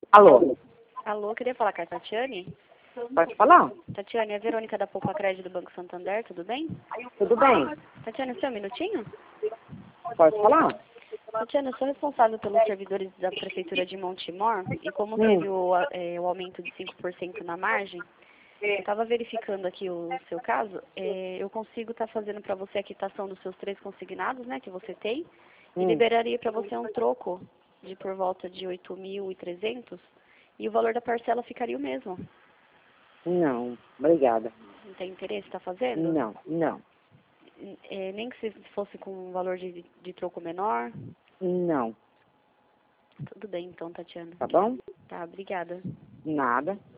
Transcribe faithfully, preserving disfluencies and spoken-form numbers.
Alô? Alô, queria falar com a Tatiane? Pode falar? Tatiane, é a Verônica da Poupa Crédito do Banco Santander, tudo bem? Tudo bem? Tatiane, só um minutinho? Pode falar? Tatiane, eu sou responsável pelos servidores da Prefeitura de Montemor e como Hum. teve o, é, o aumento de cinco por cento na margem, eu estava verificando aqui o seu caso, é, eu consigo estar fazendo para você a quitação dos seus três consignados, né, que você tem, e Hum. liberaria para você um troco de por volta de oito mil e trezentos e o valor da parcela ficaria o mesmo. Não, obrigada. Não tem interesse em estar fazendo? Não, não, É, nem que se fosse com um valor de, de troco menor. não. Tudo bem então, Tatiana. Tá bom? Tá, obrigada. Nada.